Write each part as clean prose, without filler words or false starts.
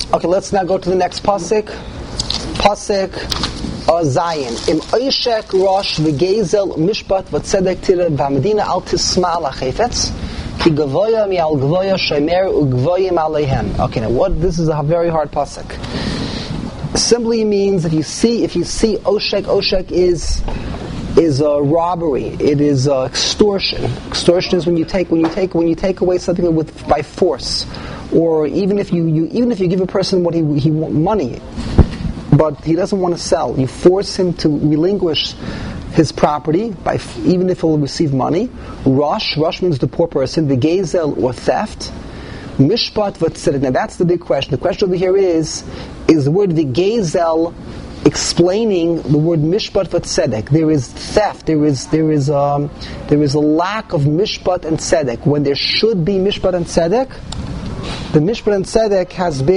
Okay, let's now go to the next pasuk. Pasuk Zayin. Im Oishek Rosh v'Gezel Mishpat v'Tzedek Tira v'Hamedina al Tisma al Hachefetz ki Gavoya mi al Gavoya Shemer u'Gavoyim aleihem. Okay, now this is a very hard pasuk. Simply means if you see Oshek is a robbery. It is extortion. Extortion is when you take away something by force, or even if you give a person what he money, but he doesn't want to sell. You force him to relinquish his property even if he'll receive money. Rosh means the poor person. The gezel or theft. Mishpat v'tzedek. Now that's the big question. The question over here is the word v'gezel explaining the word mishpat v'tzedek. There is theft. There is a lack of mishpat and tzedek when there should be mishpat and tzedek. The mishpat and tzedek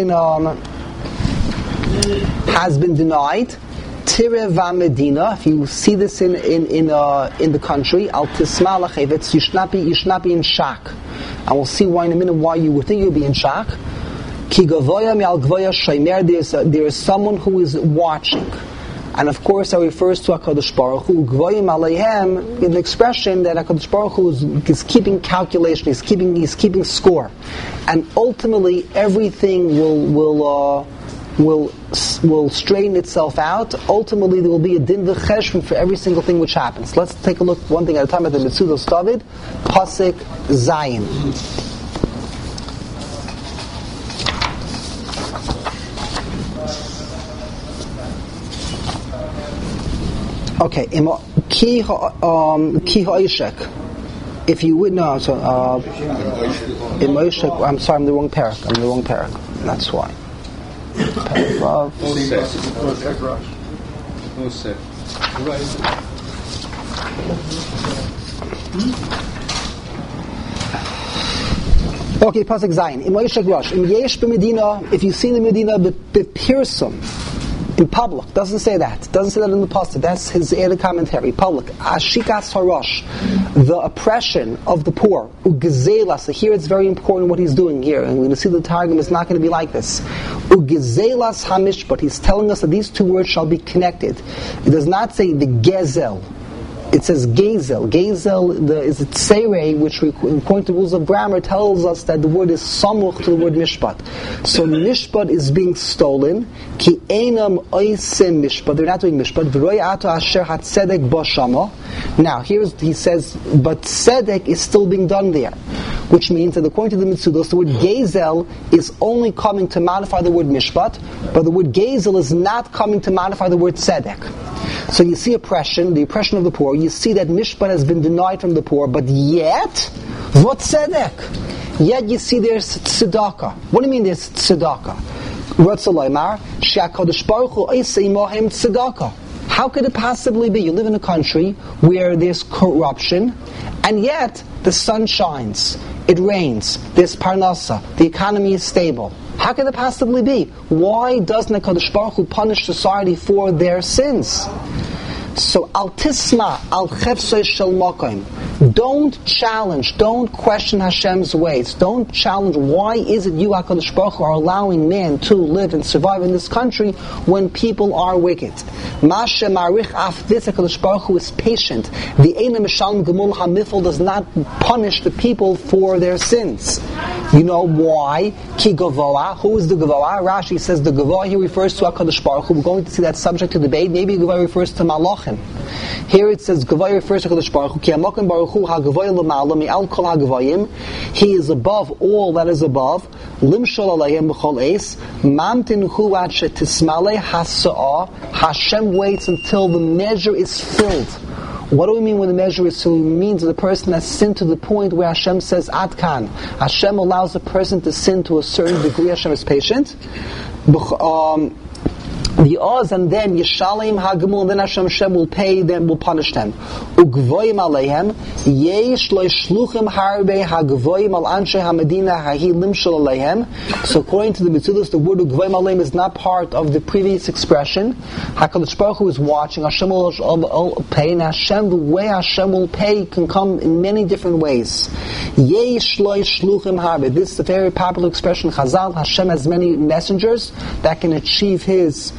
has been denied. Tire v'Hamedina. If you see this in the country, al tisma l'chayvetz, you should not be in shock. And we'll see why in a minute why you would think you'd be in shock. Ki gavoya mi al gavoya shaymer. There is someone who is watching, and of course that refers to HaKadosh Baruch Hu. Gavoyim aleihem, in the expression that HaKadosh Baruch Hu is keeping calculation, he's keeping score, and ultimately everything will straighten itself out. Ultimately, there will be a din v'cheshbon for every single thing which happens. Let's take a look one thing at a time at the Metzudos David, pasuk Zayin. Okay, ki ha'ishek. If you would know, so I'm sorry, I'm the wrong parak. That's why. Okay, pasuk Zayin. Im Oishek Rosh. Im Yesh b'Medina. If you see the Medina b'Pirsum in public, doesn't say that. Doesn't say that in the pasuk. That's his added commentary. Public. Ashikas harosh, the oppression of the poor. Ugezela. So here it's very important what he's doing here, and we're going to see the targum is not going to be like this. Ugezelas hamishpat. He's telling us that these two words shall be connected. It does not say the gezel. It says gezel. Gezel is a tserei, which, according to rules of grammar, tells us that the word is samuch to the word mishpat. So mishpat is being stolen. Ki einam oisem mishpat. They're not doing mishpat. V'roi ato asher hatzedek bo shama. Now, he says, but tzedek is still being done there, which means that according to the Metzudos, the word gezel is only coming to modify the word mishpat, but the word gezel is not coming to modify the word tzedek. So you see oppression, the oppression of the poor. You see that mishpat has been denied from the poor, but yet, what tzedek? Yet you see there's tzedakah. What do you mean there's tzedakah? Ratzalaymar, she'akadosh baruch hu eisei mohem tzedakah. How could it possibly be? You live in a country where there's corruption, and yet the sun shines, it rains, there's parnasa, the economy is stable. How can it possibly be? Why doesn't HaKadosh Baruch Hu punish society for their sins? So, al tisma, al chefsei shel makom. Don't challenge, don't question Hashem's ways. Don't challenge why is it you, HaKadosh Baruch Hu, are allowing man to live and survive in this country when people are wicked. Mashe marich af this, HaKadosh Baruch Hu is patient. The Eina Mishalm Gemul HaMifel does not punish the people for their sins. You know why? Ki Gavoa. Who is the Gavoa? Rashi says the Gavoa here refers to HaKadosh Baruch Hu. We're going to see that subject to debate. Maybe Gavoa refers to Malachim. Here it says Gavoa refers to HaKadosh Baruch Hu. Ki Hamokim Baruch Hu HaGavoya L'Ma'ala Mi'al Kol HaGavoyim. He is above all that is above. Limshol Alayim B'chol Eis. Mamtin Hu Ad Shetismalei Hasa'ah. Hashem waits until the measure is filled. What do we mean when the measure is filled? It means that the person has sinned to the point where Hashem says Adkan. Hashem allows the person to sin to a certain degree. Hashem is patient. The Oz, and then Yishalim Hagimul, and then Hashem will pay them, will punish them. Ugvoim aleihem, yesh lo shluchim harbe hagvoim al anshe hamedina hahi limshal aleihem. So according to the Metzudos, the word ugvoim aleihem is not part of the previous expression. HaKadosh Baruch Hu is watching. Hashem will pay, and Hashem, the way Hashem will pay can come in many different ways. Yesh lo shluchim harbe. This is a very popular expression. Chazal, Hashem has many messengers that can achieve his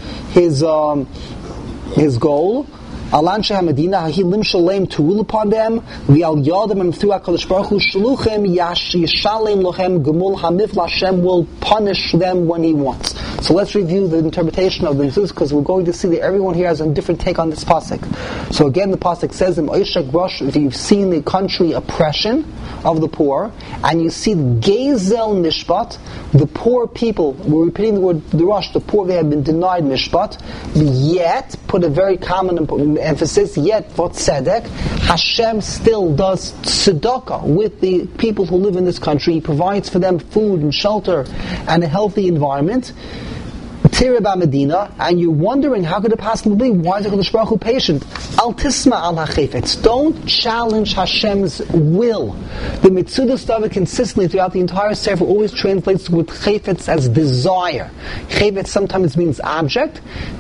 goal. Alanshe Hamedina Hahi Limshalem, to rule upon them. V'al Yadam, and through HaKadosh Baruch Hu Shluchem Yishalem Lochem Gemul Hamifla. Hashem will punish them when He wants. So let's review the interpretation of the Metzudos, because we're going to see that everyone here has a different take on this pasuk. So again, the pasuk says in Oishek Rosh, if you've seen the country oppression of the poor, and you see Gezel Mishpat, the poor people, we're repeating the word the Rosh, the poor, they have been denied Mishpat, yet, put a very common emphasis, yet for tzedek, Hashem still does tzedakah with the people who live in this country. He provides for them food and shelter and a healthy environment. Tiraba Medina, and you're wondering how could it possibly be? Why is HaKadosh Baruch Hu patient? Al tisma al hachefetz. Don't challenge Hashem's will. The Metzudos David consistently throughout the entire Sefer always translates with chefetz as desire. Chefetz sometimes means object,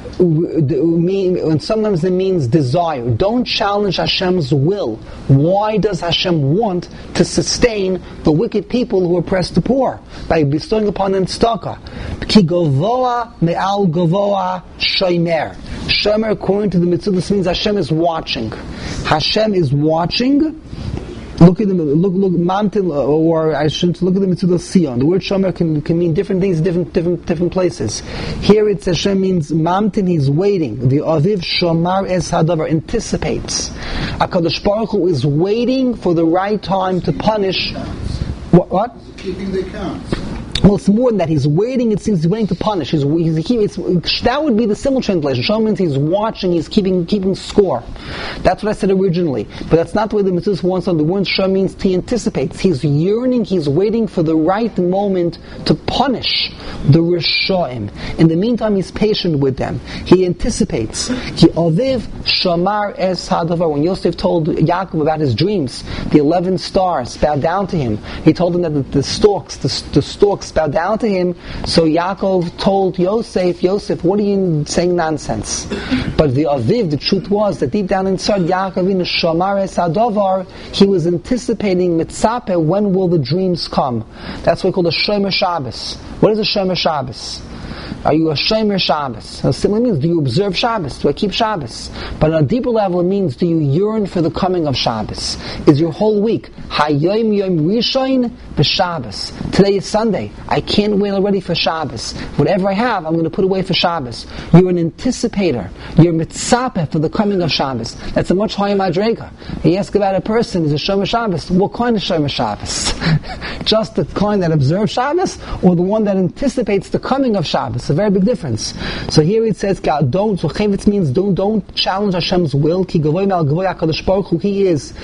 and sometimes it means desire. Don't challenge Hashem's will. Why does Hashem want to sustain the wicked people who oppress the poor? By bestowing upon them tzedakah. Ki govoa me'al govoa shomer. Shomer, according to the Metzudos, means Hashem is watching. Hashem is watching. Look at the mountain, or I shouldn't look at the Metzudos Sion. The word shomer can mean different things, different places. Here it's Hashem means mountain. He's waiting. The Aviv Shomar Es Hadavar, anticipates. HaKadosh Baruch Hu is waiting for the right time to punish. What? Keeping the count. Well, it's more than that. He's waiting. It seems he's waiting to punish. That would be the simple translation. Shom means he's watching. He's keeping score. That's what I said originally. But that's not the way the Metzudos wants on. The word Shom means he anticipates. He's yearning. He's waiting for the right moment to punish the Rishoim. In the meantime, he's patient with them. He anticipates. Ki Aviv Shamar Es Hadavar. When Yosef told Yaakov about his dreams, the 11 stars bowed down to him. He told him that the stalks bow down to him. So Yaakov told Yosef, what are you saying nonsense? But the Aviv, the truth was that deep down inside Yaakov in Shamar Es Hadavar, he was anticipating mitzapeh, when will the dreams come? That's what we call the Shomer Shabbos. What is a Shomer Shabbos? Are you a Shomer Shabbos? It simply means, do you observe Shabbos? Do I keep Shabbos? But on a deeper level, it means, do you yearn for the coming of Shabbos? Is your whole week Hayom Yom Rishon b'Shabbos? Today is Sunday. I can't wait already for Shabbos. Whatever I have, I'm going to put away for Shabbos. You're an anticipator. You're mitzapeh for the coming of Shabbos. That's a much higher madrega. You ask about a person who's a Shomer Shabbos. What kind of Shomer Shabbos? Just the kind that observes Shabbos, or the one that anticipates the coming of Shabbos? A very big difference. So here it says, don't. So chayvitz means don't challenge Hashem's will. Ki gavoy me'al gavoy HaKadosh Baruch Hu. He is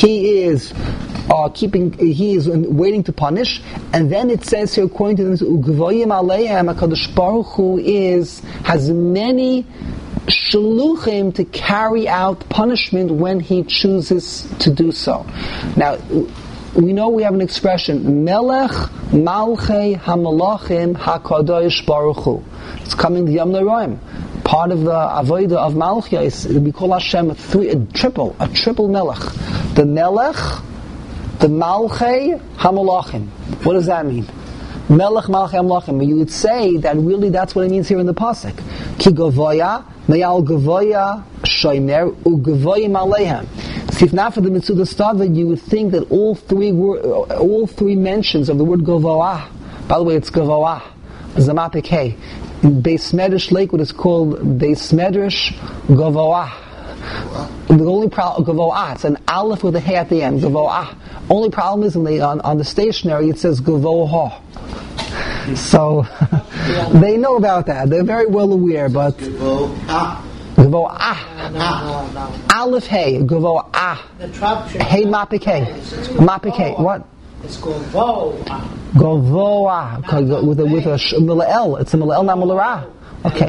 waiting to punish. And then it says here, according to this, ugavoyim aleihem, HaKadosh Baruch Hu has many shluchim to carry out punishment when He chooses to do so. Now, we know we have an expression, Melech Malchei HaMalachim HaKadosh Baruch Hu. It's coming to Yom Noraim. Part of the Avodah of Malchia is, we call Hashem a triple Melech. The Melech, the Malchei HaMalachim. What does that mean? Melech Malchei HaMalachim. You would say that really that's what it means here in the pasuk. Ki Gavoya, Me'al Gavoya, Shomer, Ugavoyim Aleihem. If not for the Metzudos David, you would think that all three mentions of the word Govoah, by the way, it's Govoah, Zamapik Hey. In Beis Medrash Lakewood is called Beis Medrash Govoah. The only problem, Govoah, it's an aleph with a hey at the end, Govoah. Only problem is on the stationery it says Govoah. So, they know about that. They're very well aware, but... Govoah. No. Aleph Hey. Govoah. The traduction. Hey Mapik Hey. Mapik Hey. What? It's called Vo. Gavoah, with a mila'el. It's a mila'el, not milarah. Okay.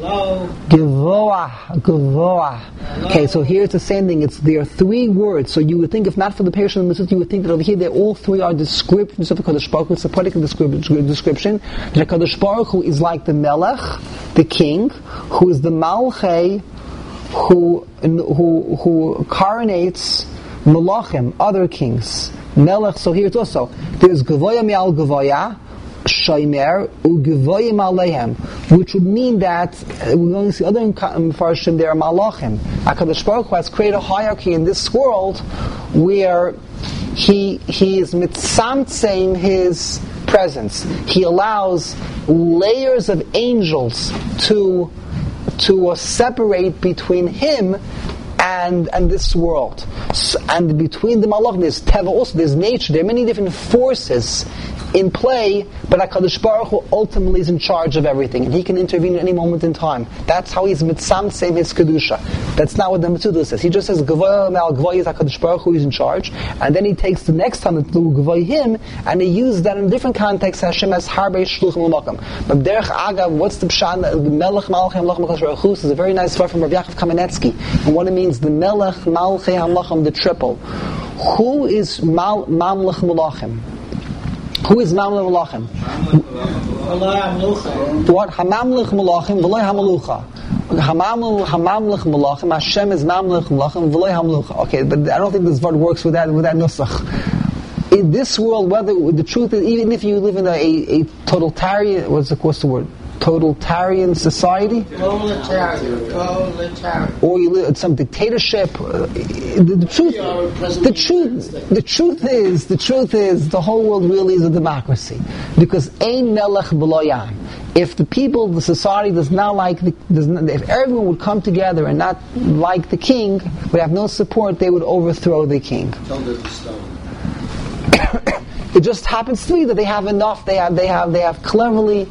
Gavoah. Okay, so here it's the same thing. There are three words. So you would think, if not for the Perush and the Mitzvot, you would think that over here, all three are descriptions of the Kadosh Baruch Hu. It's a poetic description. The Kadosh Baruch Hu is like the Melech, the king, who is the Malchei, who coronates Malachim, other kings. Melech, so here it's also, there's Gavoya Mi'al Gavoya, Shaimer Ugevoyim Alehem, which would mean that we're going to see other Mepharshim, there are Malachim. HaKadosh Baruch Hu has created a hierarchy in this world where he is mitzamtzim his presence. He allows layers of angels to separate between him and this world. And between the Malachim, there's Teva also, there's nature, there are many different forces in play, but HaKadosh Baruch Hu ultimately is in charge of everything, and He can intervene at any moment in time. That's how He's mitzamtzem His Kedusha. That's not what the Mitzvah says. He just says, Gavoy Mal Gavoy is HaKadosh Baruch Hu, He's in charge, and then He takes the next time to Gavoy Him, and He uses that in a different context, Hashem as Harbei Shluchim L'Makam. But Derech Agav, what's the Pshan, the Melech Malchei Hamlachim HaKadosh Baruch Hu, is a very nice word from Rav Yaakov Kamenetsky, and what it means, the Melech Malchei Hamlachim, the triple. Who is Mamlech Malachim? Who is Mamlech Malachim? What? Hamamlech Malachim, v'loy Hamalucha. Hamamlech Malachim, Hashem is Mamlech Malachim, v'loy Hamalucha. Okay, but I don't think this word works with that nusach. In this world, whether the truth is, even if you live in a totalitarian, what's the word? Totalitarian society, or you live in some dictatorship. The truth is, the whole world really is a democracy, because ein melech b'lo yam. If the people, the society does not like, if everyone would come together and not like the king, would have no support, they would overthrow the king. It just happens to be that they have enough. They have cleverly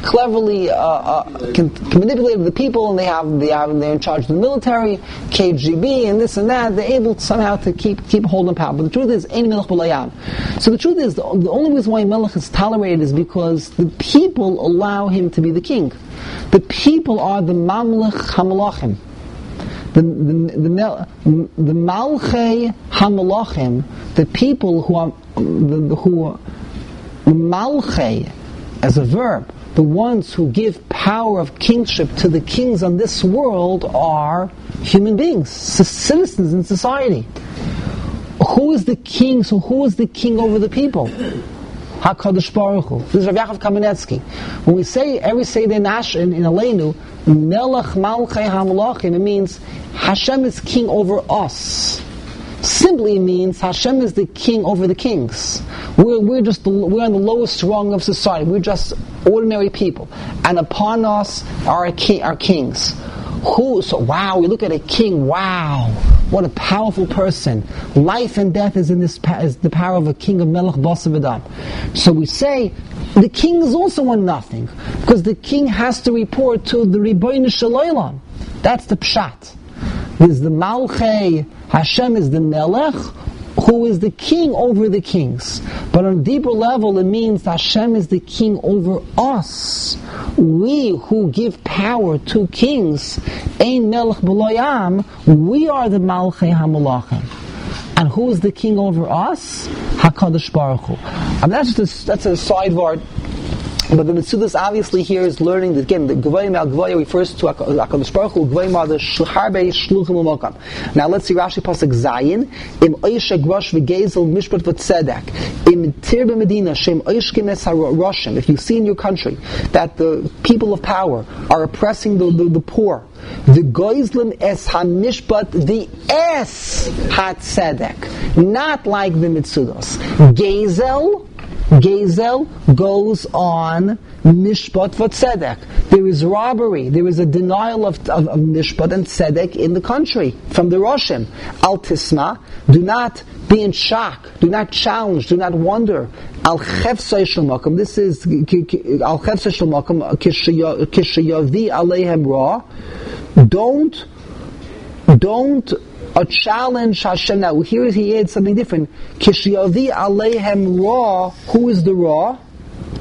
can manipulate the people, and they're in charge of the military, KGB, and this and that. They're able somehow to keep hold of power. But the truth is, ein melech b'lo yam. So the truth is, the only reason why Melech is tolerated is because the people allow him to be the king. The people are the Mamlech HaMalachim. The Malchei HaMalachim, the people who are the Malchei, as a verb, the ones who give power of kingship to the kings on this world are human beings, citizens in society. Who is the king? So who is the king over the people? HaKadosh Baruch Hu. This is Rav Yaakov Kamenetsky. When we say every Seder Nash in Aleinu, Melech Malchei HaMalachim, it means Hashem is king over us. Simply means Hashem is the king over the kings. We're on the lowest rung of society. We're just ordinary people, and upon us are kings. So wow, we look at a king. Wow, what a powerful person! Life and death is is the power of a king of Melech Basar V'Dam. So we say the king is also on nothing, because the king has to report to the Ribono Shel Olam. That's the pshat. There's the Malchei. Hashem is the Melech, who is the king over the kings. But on a deeper level, it means Hashem is the king over us. We who give power to kings, ein melech b'lo yam, we are the Malchei HaMalachim. And who is the king over us? HaKadosh Baruch Hu. I mean, that's a sidebar. But the Mitzvah obviously here is learning that, again, the Gavoy Mal Gavoy refers to HaKadosh Baruch Hu, Gavoy Mal the Harbei Shluchim L'Makam. Now let's see Rashi Pasuk Zayin, Im Oishek Rosh V'Gezel Mishpat V'Tzedek, Im Tir B'Medina Shem Oishkim Es HaRoshim. If you see in your country that the people of power are oppressing the poor, the Goizlim Es HaMishpat, the Es HaTzedek, not like the Mitzudos. Gezel goes on Mishpat v'Tzedek. There is robbery. There is a denial of Mishpat and Tzedek in the country from the Roshim. Al Tisma, do not be in shock. Do not challenge. Do not wonder. Al Chefsei Shel Makom. This is Al Chefsei Shel Makom Kishayavi Aleihem Ra. Don't challenge Hashem. Now here he adds something different. Kishayavi Aleihem Ra. Who is the Ra?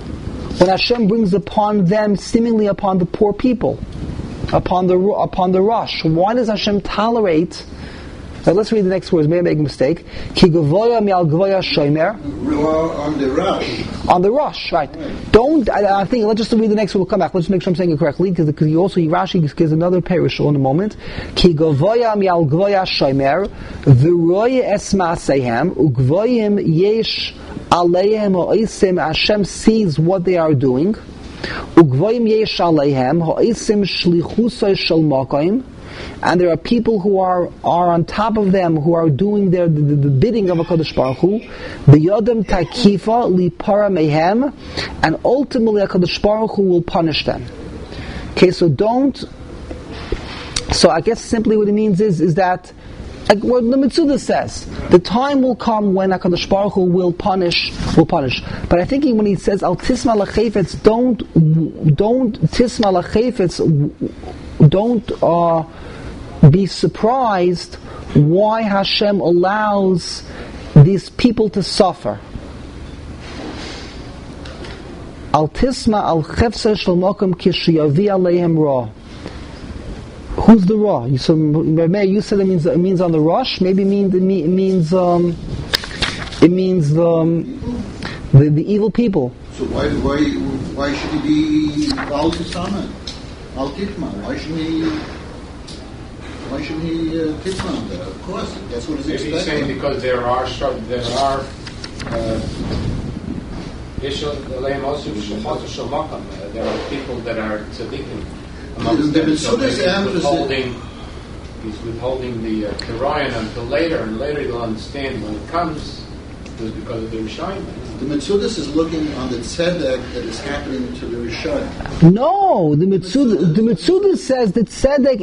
when Hashem brings upon them, seemingly upon the poor people, upon the rush. Why does Hashem tolerate? Now let's read the next words. Maybe I make a mistake. Ki gavoya mi'al gavoya shomer. On the rush. On the rush, right? Don't. I think. Let's just read the next one. We'll come back. Let's make sure I'm saying it correctly, because Rashi gives another parashah in a moment. Ki gavoya mi'al gavoya shomer, v'roye es ma'asehem, ugvoyim yesh aleihem ha'osim. Hashem sees what they are doing. Ugvoyim yesh aleihem ha'osim shlichusay shel makom. And there are people who are on top of them, who are doing the bidding of HaKadosh Baruch Hu. B'yodem takifa lipara mehem, and ultimately HaKadosh Baruch Hu will punish them. Okay, so I guess simply what it means is that, like what the Metzudah says, the time will come when HaKadosh Baruch Hu will punish. But I think when he says al tisma lachefetz, don't tisma lachefetz, don't be surprised why Hashem allows these people to suffer. Al tisma al chefsa shel makom kishiyavi aleihem ra. Who's the ra? You said it means on the rush. Maybe it means the evil people. So why should he be al tisama, al titma? Why shouldn't he titma? Of course, that's what he's expecting. He's saying because there are people that are tzaddikim amongst them. So he's withholding the Ryan until later, and later he'll understand when it comes. It was because of the Rishayim. The Metzudah is looking on the tzedek that is happening to the Rishayim. No, the Metzudah says that tzedek.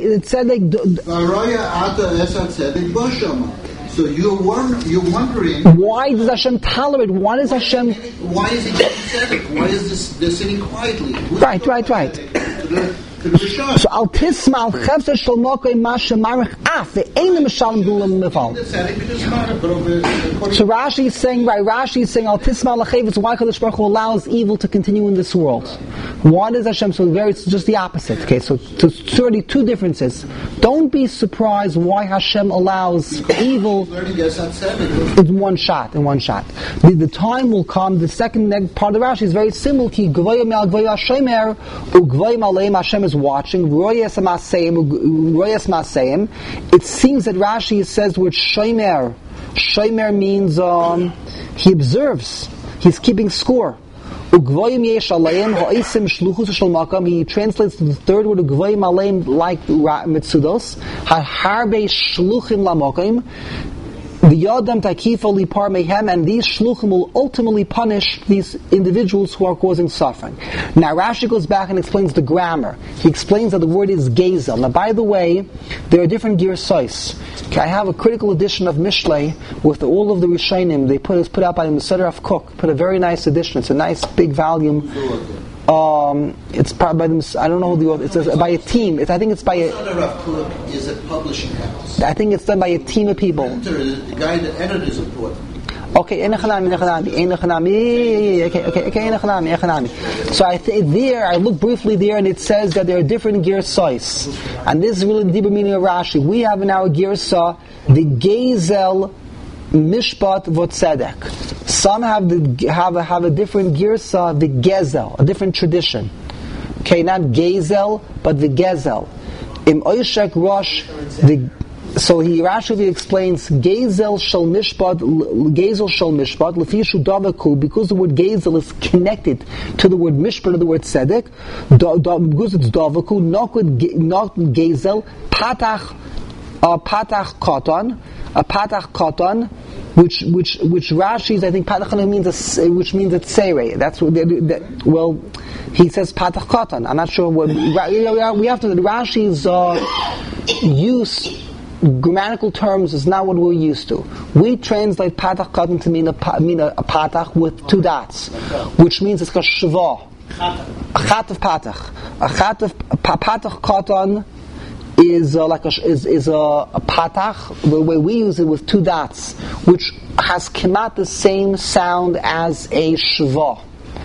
So you're wondering why does Hashem tolerate? Why is Hashem? Why is he getting tzedek? Why is they're sitting quietly? Right. So al tisma al chefzer shel makom masha marich af ve'einem mishalem gulam mifal. So Rashi is saying al tisma al chefetz. Why HaKadosh Baruch Hu allows evil to continue in this world? Why does Hashem? It's just the opposite. Okay, so it's already two differences. Don't be surprised why Hashem allows evil in one shot. The time will come. The second part of Rashi is very similar. Ki gvoya me'al gvoya shomer ugvoyim aleim. Hashem is watching. Royes Maseim. It seems that Rashi says the word shomer. Shomer means he observes. He's keeping score. Ugvoyim yesh aleim ha'osim shluchus shel makom. He translates the third word ugvoyim aleim like Metzudos. Harbe shluchim lamakom. V'yodam takifa lipar mehem, and these shluchim will ultimately punish these individuals who are causing suffering. Now Rashi goes back and explains the grammar. He explains that the word is gezel. Now, by the way, there are different girsais. Okay, I have a critical edition of Mishlei with all of the Rishonim. It's put out by the Maseder of Kook. Put a very nice edition. It's a nice big volume. It's by them. I don't know who the author. It's by a team. I think it's by a. Is a publishing house. I think it's done by a team of people. The guy that edited is important. Okay, so I look briefly there, and it says that there are different girsais, and this is really the deeper meaning of Rashi. We have in our girsa the gezel mishpat v'tzedek. Some have a different girsa, the gezel, a different tradition. Okay, not gezel, but the gezel. Im oishek rosh the. So Rashi explains gezel shel mishpat, lefishu davaku, because the word gezel is connected to the word mishpat, or the word tzedek, because it's davaku, not gezel, patach katan, a patach katan, which Rashi's, I think patach means which means a tzere. That's what he says patach katan. I'm not sure what we have to. Rashi's use. Grammatical terms is not what we're used to. We translate patach katan to mean a patach with two dots, which means it's a shva. A chat of patach. A chat of patach katan is like a patach. The way we use it with two dots, which has kemat the same sound as a shva.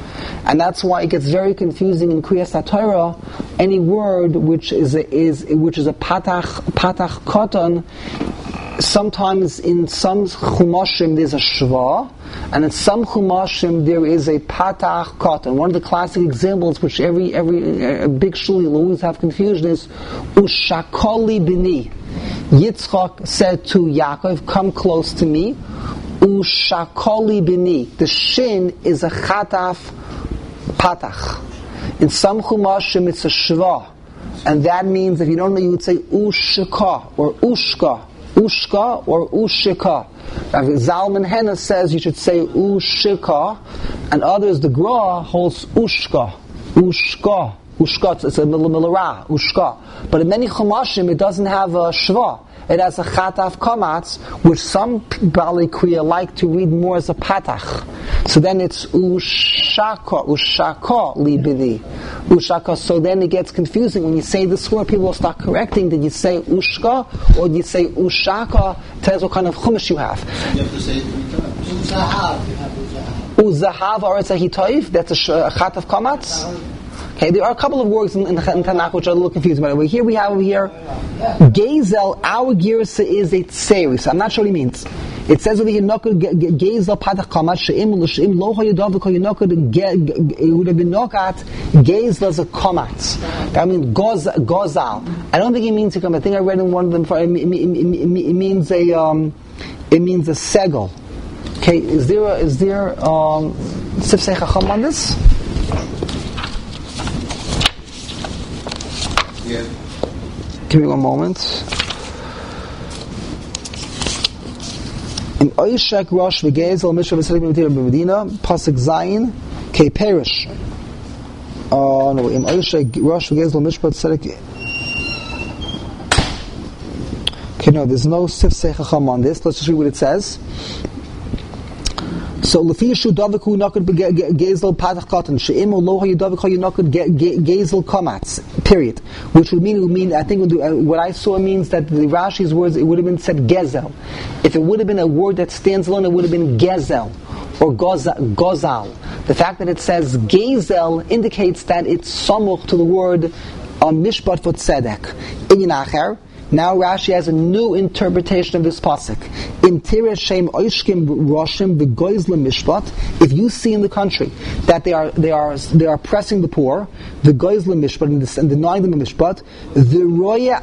And that's why it gets very confusing in Kriyas HaTorah. Any word which is a patach koton, sometimes in some chumashim there's a shva, and in some chumashim there is a patach koton. One of the classic examples, which every big shul will always have confusion, is ushakoli bini. Yitzchak said to Yaakov, "Come close to me." Ushakoli bini. The shin is a chataf patach. In some chumashim it's a shva, and that means, if you don't know, you would say ushka or ushka or ushika. Zalman Henna says you should say ushika, and others, the Gra holds ushka. Ushka, it's a milara, ushka. But in many chumashim it doesn't have a shva. It has a chataf kamatz, which some Bali Kriya like to read more as a patach. So then it's ushaka libidi. Ushaka. So then it gets confusing. When you say this word, people will start correcting. Did you say ushka or did you say ushaka? Tells what kind of chumash you have. You have to say it 3 times. Uzahav or it's a hitoiv. That's a chataf kamatz. Okay, there are a couple of words in Tanakh which are a little confusing. But here we have Gezel, our girsa is a tseri. So I'm not sure what he means. It says over here, Gezel patach kamat she'im l'she'im lo ha'yadav l'ko yinokad, it would have been nokat, Gezel is a kamat. That means gozal. I don't think it means a kamat. I think I read in one of them, it means a segel. Okay, is there Sifsei Chacham on this? Yeah. Give me one moment. In Oishek Rosh V'Gezel Mishra V'Selik B'Medina Pasuk Zayin Kei Perish. No, in Oishek Rosh V'Gezel Mishra V'Selik. Okay, no, there's no Sifsei Chacham on this. Let's just read what it says. So Lefishu Daviku Nakad Gezel Patach Cotton She'imo Loha Yudavika Yunakad Gezel Kamatz. Period. Which would mean I think what I saw means that the Rashi's words, it would have been said Gezel. If it would have been a word that stands alone, it would have been Gezel or Gozal. The fact that it says Gezel indicates that it's samuch to the word Mishpat for Tzedek. Inyan Acher. Now Rashi has a new interpretation of this pasuk. In Tiras Shem Oishkim Roshim V'Goizlim Mishpat. If you see in the country that they are oppressing the poor, the Goizlim Mishpat and denying them a Mishpat, the Roya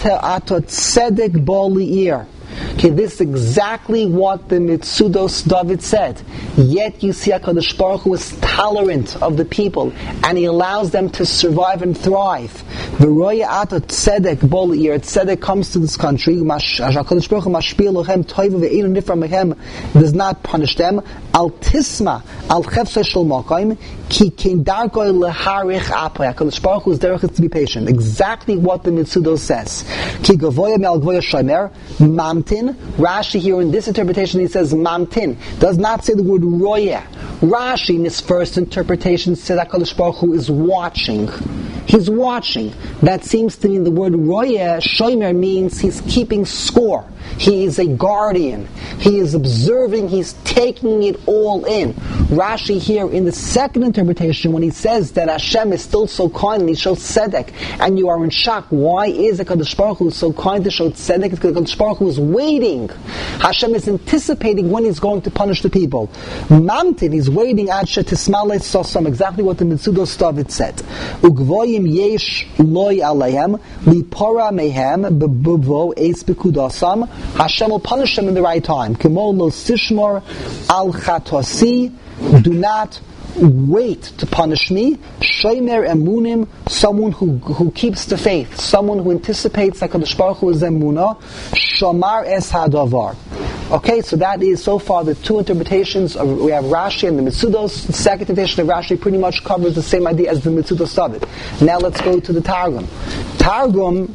Ata Tzedek Bal Li'ir. Okay, this is exactly what the Mitzudos David said. Yet you see HaKadosh Baruch Hu is tolerant of the people, and He allows them to survive and thrive. V'roya ata tzedek bol ir. Tzedek comes to this country. HaKadosh Baruch Hu mashpil lochem toiv ve'einu nifra mehem, does not punish them. Al tisma al chefsei shel makayim ki kein darkoi leharich apay. HaKadosh Baruch Hu is derech to be patient. Exactly what the Mitzudos says. Ki gavoya me'al gavoya shomer mamtin. Rashi here in this interpretation he says mamtin. Does not say the word roya. Rashi in his first interpretation said that HaKadosh Baruch Hu is watching. He's watching. That seems to mean the word roya, shomer, means he's keeping score. He is a guardian. He is observing. He's taking it all in. Rashi here in the second interpretation, when he says that Hashem is still so kind and He shows tzedek, and you are in shock, why is HaKadosh Baruch Hu so kind to show tzedek? It's because HaKadosh Baruch Hu is waiting. Hashem is anticipating when He's going to punish the people. Mamtin, He's waiting at shetismalei sosam, exactly what the Mitzudos David said. Ugvoyim yesh loy aleihem lipora mehem bebuvo eis bekudasam. Hashem will punish them in the right time. Kemo lo sishmor al chatosi. Do not wait to punish me. Shomer emunim, someone who keeps the faith, someone who anticipates that HaKadosh Baruch Hu is emunah. Shomar es hadavar. Okay, so that is so far the two interpretations. We have Rashi and the Mitzudos. The second interpretation of Rashi pretty much covers the same idea as the Mitzudos David. Now let's go to the Targum. Targum,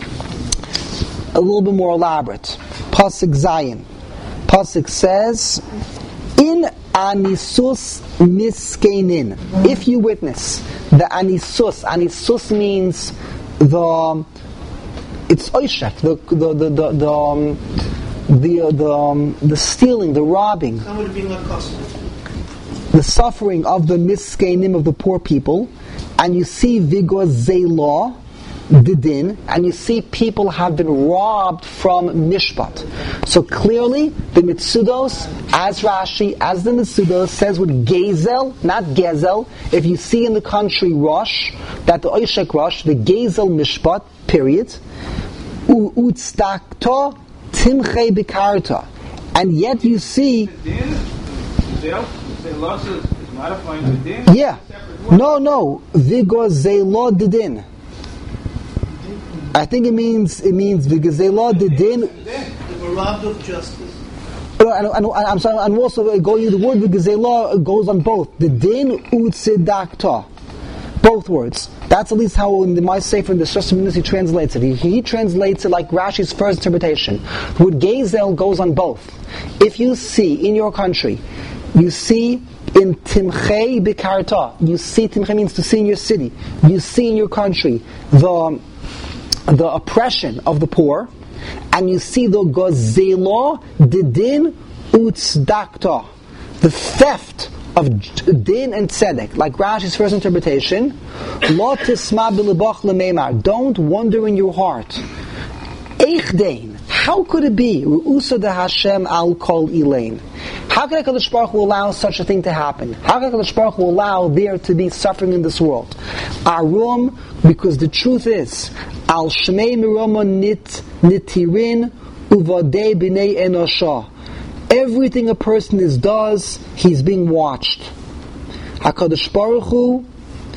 a little bit more elaborate. Pasuk Zayin. Pasuk says, in anisus miskeinin. If you witness the anisus means it's oishek, the stealing, the robbing. Someone being like custom. the suffering of the miskenim, of the poor people, and you see vigor zelah, the din, and you see people have been robbed from mishpat. So clearly, the Mitzudos, as Rashi, as the Mitzudos, says with gezel, not gezel. If you see in the country Rosh, that the Oishek Rosh, the gezel mishpat, period, u'utztakta timchei bikarta, and yet you see. Yeah, no, vigor zelah didin. I think it means because they law the din. They were robbed of justice. I'm sorry, and also going the word because they law goes on both the din utzidakta, both words. That's at least how in my sefer in the Shosha he translates it. He translates it like Rashi's first interpretation. The word gezel goes on both. If you see in your country, you see in timchei bikarta, you see timchei means to see in your city. You see in your country the oppression of the poor, and you see the gozela didin utzdakta, the theft of din and tzedek, like Rashi's first interpretation. Lo tisma b'libach lemeimar, don't wonder in your heart. Eichdein, how could it be? Ru'usa de Hashem al kol ilain. How can HaKadosh Baruch Hu allow such a thing to happen? How can HaKadosh Baruch Hu allow there to be suffering in this world? Arum, because the truth is, al shmei mirama nitirin uvadei b'nei enosha. Everything a person does, he's being watched. HaKadosh Baruch Hu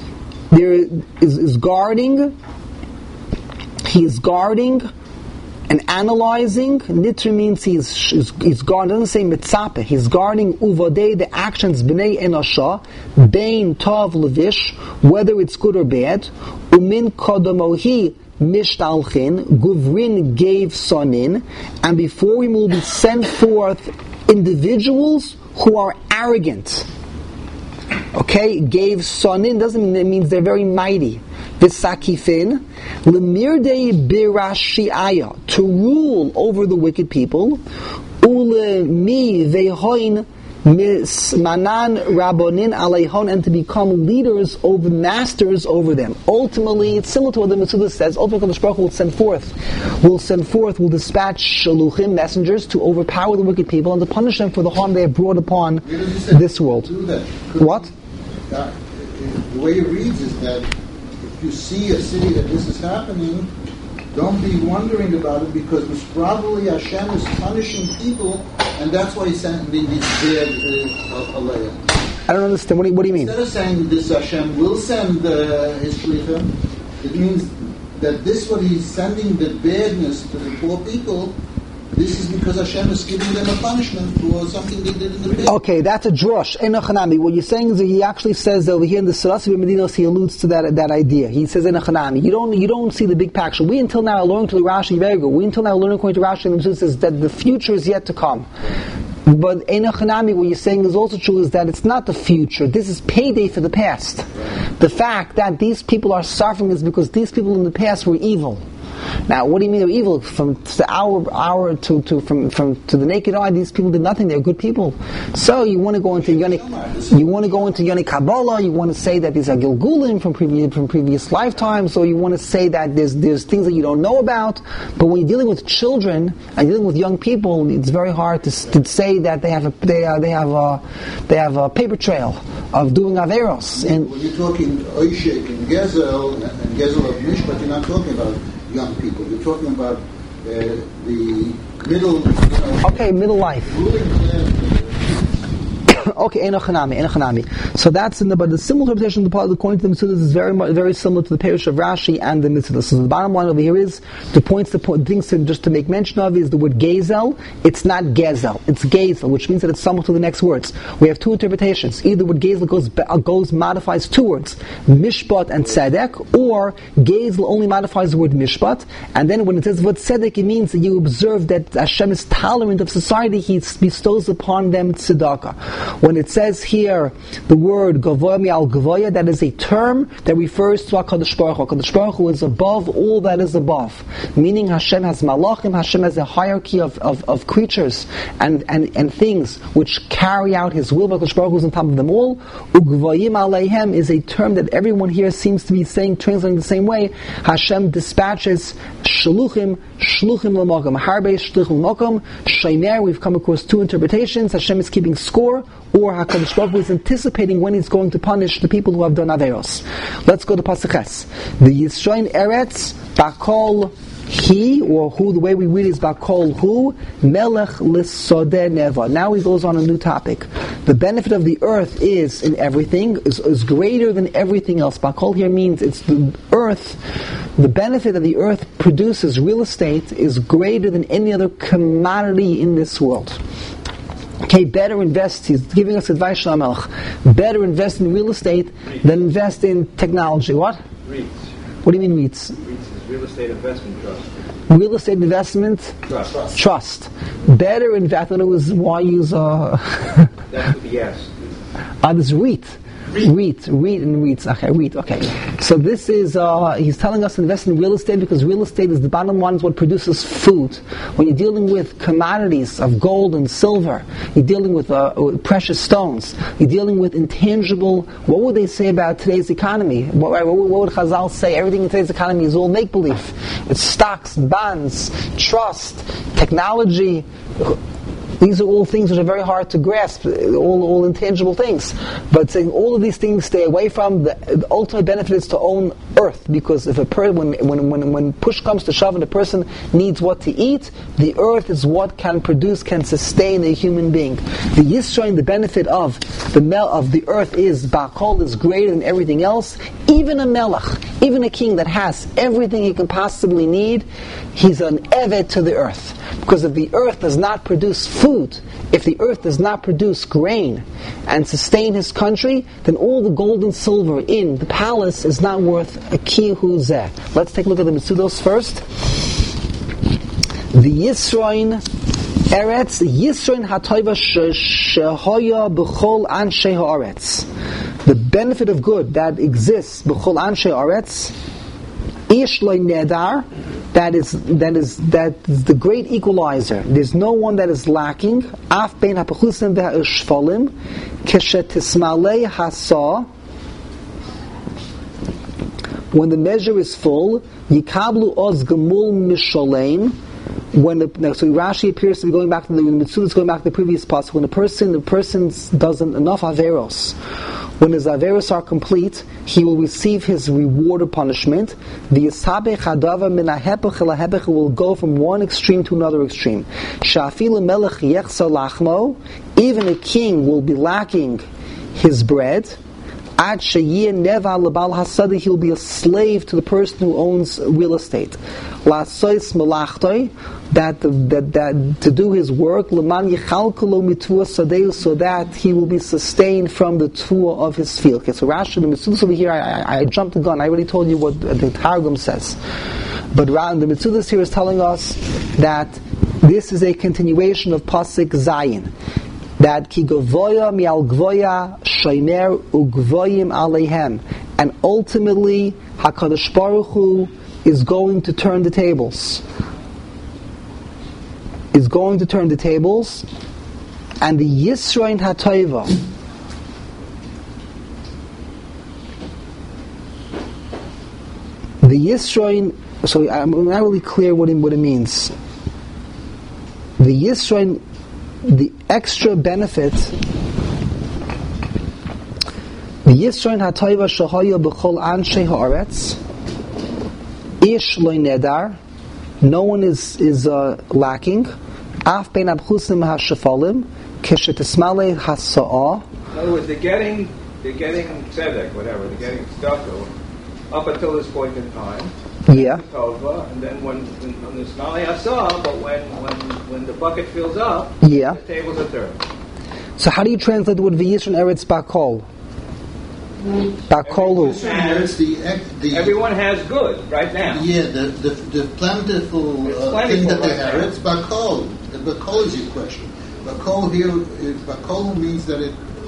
is guarding. He is guarding and analyzing. Nitri means he's guarding. Doesn't say mitzapeh. He's guarding uvadei, the actions b'nei enosha, bein tov levish, whether it's good or bad. Umin kodamohi mishtalchin, guvrin gave sonin, and before him will be sent forth individuals who are arrogant. Okay, gave sonin doesn't mean, it means they're very mighty. V'sakifin lemirdei birashiaya, to rule over the wicked people. Ule mi vehoin mismanan rabonin aleihon, and to become leaders over, masters over them. Ultimately, it's similar to what the Mitzvah says. Ultimately, the Baruch will send forth, will dispatch shaluchim, messengers, to overpower the wicked people and to punish them for the harm they have brought upon this world. What? The way it reads is that if you see a city that this is happening, don't be wondering about it, because probably Hashem is punishing people, and that's why He's sending these bad alayah. I don't understand. What do you mean? Instead of saying this Hashem will send His shlichim, it means that this what He's sending, the badness to the poor people, this is because Hashem is giving them a punishment for something they did in the past. Okay, that's a drush. Enochanami. What you're saying is that he actually says over here in the Sarasi B'Medinos, he alludes to that idea. He says enochanami. You don't see the big picture. We until now are learning to the Rashi very good. We until now are learning according to Rashi, and the says that the future is yet to come. But enochanami, what you're saying is also true, is that it's not the future. This is payday for the past. The fact that these people are suffering is because these people in the past were evil. Now, what do you mean they're evil? From the the naked eye, these people did nothing. They're good people. So you want to go into Yoni Kabbalah. You want to say that these are Gilgulim from previous lifetimes. So you want to say that there's things that you don't know about. But when you're dealing with children and dealing with young people, it's very hard to say that they have a paper trail of doing averos. And when you're talking Oishek and Gezel of Mishpat, you're not talking about young people. You're talking about the middle. Okay, middle life. Okay, enochanami. So that's but the similar interpretation of the part according to the Mitzvah is very similar to the parish of Rashi and the Mitzvah. So the bottom line over here is things just to make mention of is the word gezel. It's not gezel, it's gezel, which means that it's similar to the next words. We have two interpretations. Either the word gezel modifies two words, mishpat and tzedek, or gezel only modifies the word mishpat. And then when it says the word tzedek, it means that you observe that Hashem is tolerant of society. He bestows upon them tzedakah. When it says here the word Gavoya Mi'al Gavoya, that is a term that refers to HaKadosh Baruch Hu. HaKadosh Baruch Hu is above all that is above. Meaning Hashem has malachim, Hashem has a hierarchy of creatures and things which carry out His will. HaKadosh Baruch Hu is on top of them all. Ugvoyim Aleihem is a term that everyone here seems to be saying, translating the same way. Hashem dispatches Shluchim l'mokum. Harbe shluchim l'mokum. Shaimer, we've come across two interpretations. Hashem is keeping score, or HaKadosh Baruch Hu is anticipating when He's going to punish the people who have done Averos. Let's go to Pasuk Ches. The Yisrael Eretz, Bakol He, or who, the way we read is Bakol Hu, Melech L'Sodeh Neva. Now he goes on a new topic. The benefit of the earth is in everything, is greater than everything else. Bakol here means it's the earth. The benefit that the earth produces, real estate, is greater than any other commodity in this world. Okay, better invest, he's giving us advice, Shlomo Melech. Better invest in real estate than invest in technology. What? REITs. What do you mean REITs? REITs is Real Estate Investment Trust. Real estate investment trust. Better invest. It was why use That's with the S. This REIT and REITs. Okay, REIT. Okay. So this is he's telling us to invest in real estate because real estate is the bottom line, is what produces food. When you're dealing with commodities of gold and silver, you're dealing with precious stones, you're dealing with intangible. What would they say about today's economy? What would Chazal say? Everything in today's economy is all make believe. It's stocks, bonds, trust, technology. These are all things which are very hard to grasp, all intangible things. But saying all of these things stay away from, the ultimate benefit is to own earth, because if when push comes to shove and a person needs what to eat, the earth is what can sustain a human being. The Yisrael, the benefit of the earth is, Bakol is greater than everything else. Even a melech, even a king that has everything he can possibly need, he's an eved to the earth. Because if the earth does not produce food, if the earth does not produce grain and sustain his country, then all the gold and silver in the palace is not worth a kihu zeh. Let's take a look at the Mitzudos first. The Yisroin Eretz, Yisroin HaToiva Shehoya B'chol Anshe Haaretz. The benefit of good that exists B'chol Anshe Haaretz, Ish Lo Nedar, that is the great equalizer. There's no one that is lacking. Af bein hapachusim ve'ashfalim keshetismalei hasa. When the measure is full, yikablu oz gemul mishalem. So Rashi appears to be going back to the Mitzvah, is going back to the previous passage. When the person does enough averos, when his averos are complete, he will receive his reward or punishment. The yisabech hadava min hahepech el hahepech will go from one extreme to another extreme. Shafilu melech yechsa lachmo, even a king will be lacking his bread. Ad sheyeh neva lebal hasada, he'll be a slave to the person who owns real estate. Lasois malachtoi, that to do his work, leman yichalkolo mitvua sadeu, so that he will be sustained from the tvua of his field. Okay, so Rashi, the Mitzudas over here, I jumped the gun. I already told you what the Targum says, but the Mitzudas here is telling us that this is a continuation of Pasuk Zayin. That ki gavoya mi'al gavoya shaymer ugvoyim aleihem, and ultimately HaKadosh Baruch Hu is going to turn the tables. Is going to turn the tables, and the Yisroin HaToiva, the Yisroin. So I'm not really clear what it means. The Yisroin. The extra benefit, the Yisroin HaToiva Shahaya B'chol Anshe Haaretz, Ish Lo Nedar, no one is lacking. Af bein abchusim ha'shafalim, Keshetismale Hasa'ah. In other words, they're getting tzedek, whatever, they're getting tzedakah up until this point in time. Yeah. Tova, and then when the Smali Asa, but when the bucket fills up, yeah, the tables are turned. So how do you translate the word V'yishron Eretz Bakol? Bakolu. Everyone has good right now. Yeah, the plentiful thing that they have, it's Bakol. The Bakol is your question. Bakol here, Bakol means that it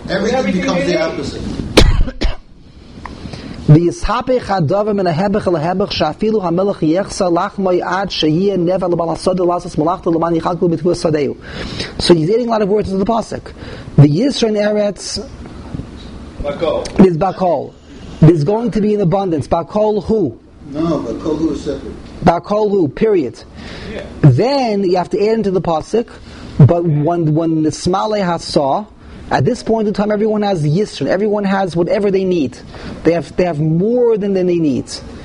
everything becomes the opposite. ויסהפך הדבר מן ההבך אל ההבך שאפילו המלך יחסר לחמוי עד שיהיה נבל לבעל הסוד לעשות מלאכתו למען יחלקו בתבוא שדהו. So he's adding a lot of words to the pasuk. The Yisrael Eretz is Bakol. There's going to be an abundance. Bakol who? No, Bakol who is separate. Bakol who, period. Yeah. Then you have to add into the pasuk, but when the Smale Hasa, at this point in time, everyone has Yisron. Everyone has whatever they need. They have more than they need.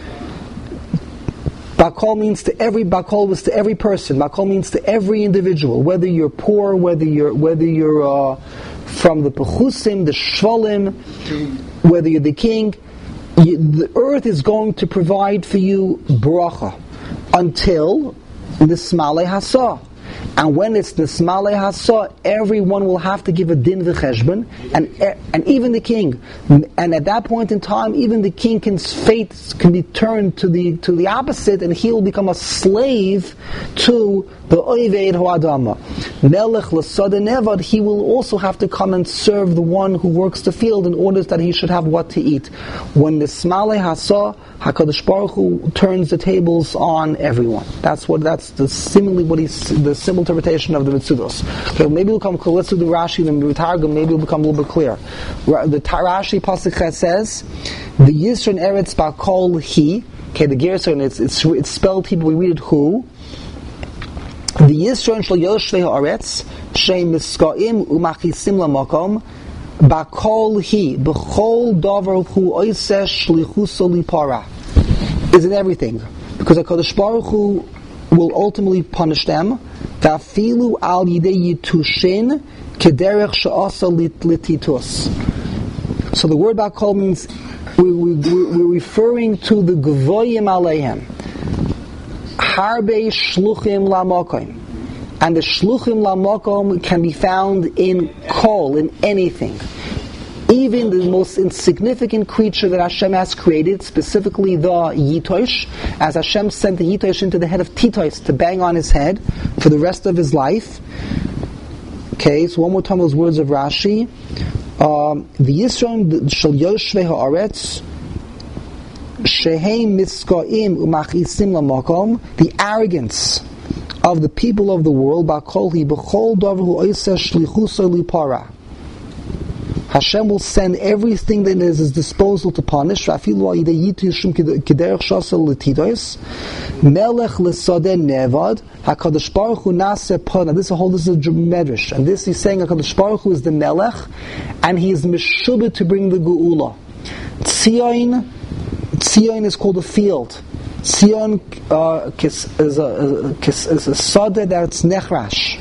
Bakol means to every. Bakol was to every person. Bakol means to every individual, whether you're poor, whether you're from the Pechusim, the Shvalim, whether you're the king. The earth is going to provide for you bracha until the Smale Hasa. And when it's the Smale Hasa, everyone will have to give a din v'cheshbon, and even the king. And at that point in time, even the king's fate can be turned to the opposite, and he will become a slave to the Oived Ho'adama. Melech l'sada nevad, he will also have to come and serve the one who works the field in order that he should have what to eat. When the Smale Hasa, HaKadosh Baruch Hu turns the tables on everyone. That's the simple interpretation of the Mitzudos. Okay, maybe we'll come. Let's do the Rashi, the Targum. Maybe it'll become a little bit clear. The Rashi pasuk says, "The Yisron Eretz Bakol He." Okay, the Gerson it's spelled. People we read it who. The Yisron Shel Yoshvei Haaretz Shem Miskaim Umachisim LaMakom Bakol He B'chol Davar Hu Oiseh Shlichuso Lipara. Is in everything, because HaKadosh Baruch Hu will ultimately punish them. Tafilu al yidei yitushin kederech she'asa lititus. So the word bakol means we're referring to the gvoyim aleihem. Harbe shluchim lamakom, and the shluchim lamakom can be found in kol, in anything. Even the most insignificant creature that Hashem has created, specifically the Yitosh, as Hashem sent the Yitosh into the head of Titosh to bang on his head for the rest of his life. Okay, so one more time those words of Rashi. The Yisron shel Yoshvei Haaretz Shehem Miskaim Umachisim LaMakom, the arrogance of the people of the world, Bakol Hi B'chol Davar Hu Oiseh Shlichuso Lipara. Hashem will send everything that is at his disposal to punish. Melech l'sadeh nevad. HaKadosh Baruch Hu naseh pana. This is a medrash, and this is saying HaKadosh Baruch Hu is the Melech, and he is meshubah to bring the geula. Tzion is called a field. Tzion is a sadeh that's nechrash.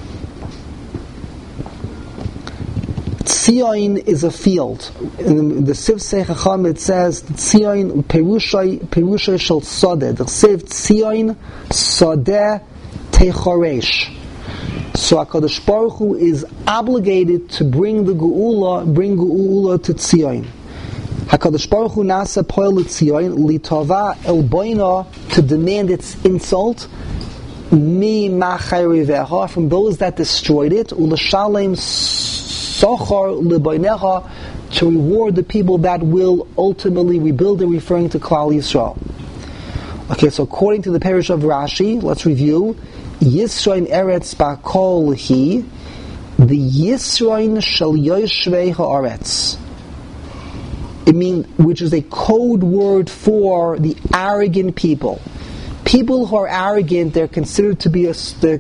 Tzion is a field. In the Sivsei Chacham it says Tzion Perushay Shel Sadeh. The Siv Tzion Sadeh Techoresh. So HaKadosh Baruch Hu is obligated to bring Geula to Tzion. HaKadosh Baruch Hu Nasa Poel Tzion Litova El Boina, to demand its insult. Mi Machayriveha, from those that destroyed it. Ulashalem Sochar Libainecha, to reward the people that will ultimately rebuild it, referring to Klal Yisrael. Okay, so according to the parish of Rashi, let's review. Yisroin Eretz Bakol Hi, the Yisroin Shel Yoshvei Haaretz. It means, which is a code word for the arrogant people. People who are arrogant, they're considered to be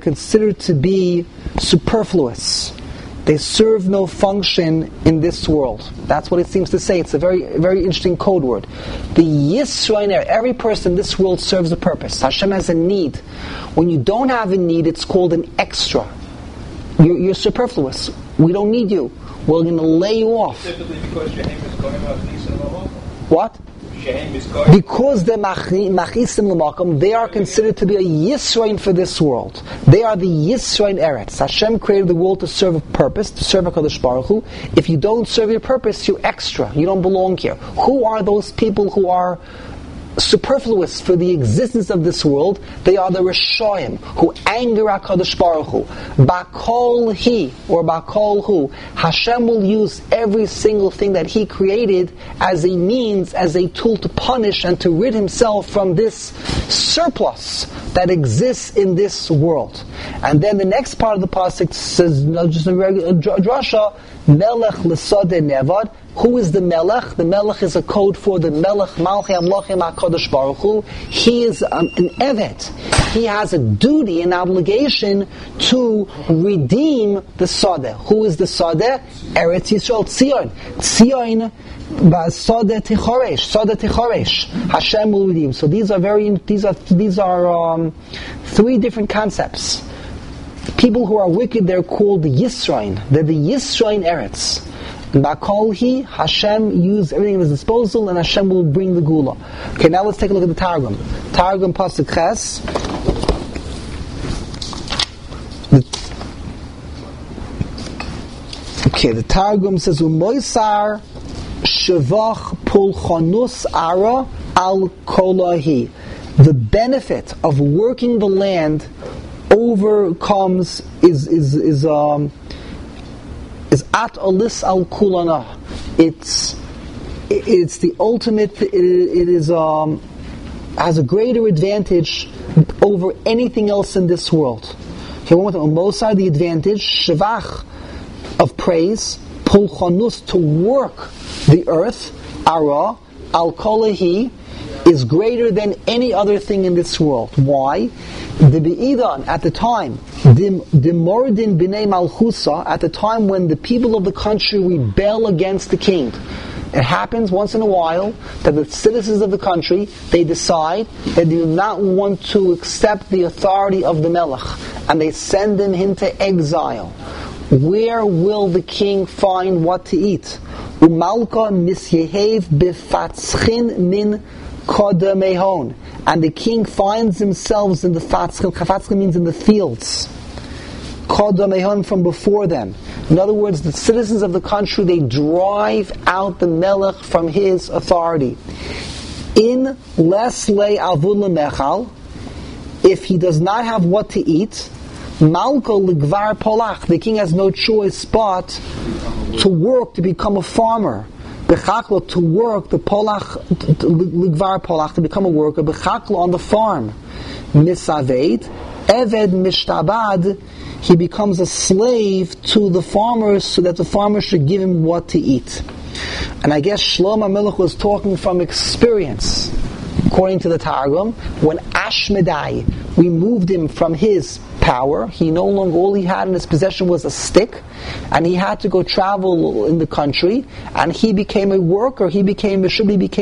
superfluous. They serve no function in this world. That's what it seems to say. It's a very, very interesting code word. The Yisroiner, every person in this world serves a purpose. Hashem has a need. When you don't have a need, it's called an extra. You're superfluous. We don't need you. We're going to lay you off. Specifically because Shehem is going out what? Because they're machisim l'makom, they are considered to be a Yisroin for this world. They are the Yisroin Eretz. Hashem created the world to serve a purpose, to serve HaKadosh Baruch Hu. If you don't serve your purpose, you're extra. You don't belong here. Who are those people who are superfluous for the existence of this world. They are the Rishoyim, who anger HaKadosh Baruch Hu. Bakol He, or Bakol Hu, Hashem will use every single thing that He created as a means, as a tool to punish and to rid Himself from this surplus that exists in this world. And then the next part of the pasuk says, just a regular drasha, Melech L'Sadeh Nevad. Who is the Melech? The Melech is a code for the Melech Malchei Amlochim HaKadosh Baruch Hu. He is an Evet. He has a duty, an obligation to redeem the Sadeh. Who is the Sadeh? Eretz Yisrael, Tzion. Tzion, Sadeh Tichoresh. Hashem will redeem. So these are three different concepts. People who are wicked, they're called the Yisrain. They're the Yisrain Eretz. Bakol He, Hashem used everything at His disposal, and Hashem will bring the Gula. Okay, now let's take a look at the Targum. Targum Pasuk Ches. Okay, the Targum says, Umoisar Shevach Pulchanus Ara Al Kolahi. The benefit of working the land overcomes is at alis al kulana. It's the ultimate. It is has a greater advantage over anything else in this world. Okay, one more time. Mosar, the advantage, shevach of praise, pulchanus, to work the earth, ara al kolahi, is greater than any other thing in this world. Why? The Be'idan, at the time, the Mordin B'nei Malchusa, at the time when the people of the country rebel against the king. It happens once in a while that the citizens of the country, they decide that they do not want to accept the authority of the Melech, and they send them into exile. Where will the king find what to eat? Umalka misyehev befatzchin min Kodamehon, and the king finds himself in the Fatzchin. Fatzchin means in the fields. Kodamehon, from before them. In other words, the citizens of the country, they drive out the Melech from his authority. In Leslei Avud Lemechal, if he does not have what to eat, Malko Ligvar Polach, the king has no choice but to work, to become a farmer. Bechaklo, to work, the polach, ligvar polach, to become a worker, bechaklo, on the farm. Misaved, eved mishtabad, he becomes a slave to the farmers so that the farmers should give him what to eat. And I guess Shlomo Melech was talking from experience. According to the Targum, when Ashmedai removed him from his power, he no longer, all he had in his possession was a stick, and he had to go travel in the country, and he became a worker, he became a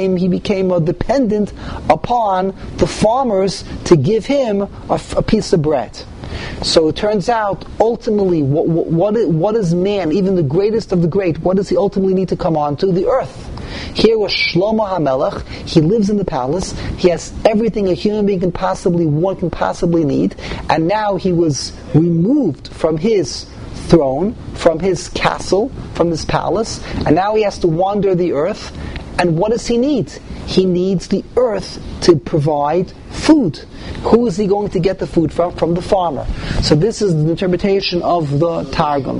dependent upon the farmers to give him a piece of bread. So it turns out, ultimately, what is man, even the greatest of the great, what does he ultimately need to come on to? The earth. Here was Shlomo HaMelech. He lives in the palace. He has everything a human being can possibly need. And now he was removed from his throne, from his castle, from his palace. And now he has to wander the earth. And what does he need? He needs the earth to provide food. Who is he going to get the food from? From the farmer. So this is the interpretation of the Targum.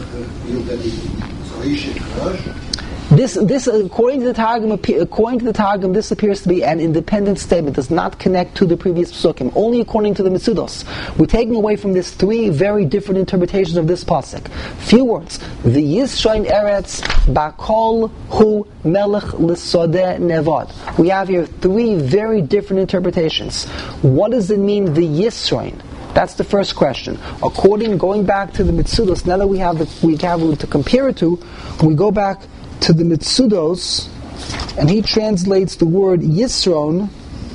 This according to the Targum, this appears to be an independent statement. Does not connect to the previous psukim. Only according to the Mitzudos. We're taking away from this three very different interpretations of this pasuk. Few words. The Yisrain Eretz Bakol Hu Melech L'Sadeh Nevad. We have here three very different interpretations. What does it mean, the Yisrain? That's the first question. Going back to the Mitzudos, now that we have to compare it to, we go back to the Mitzudos, and he translates the word Yisron.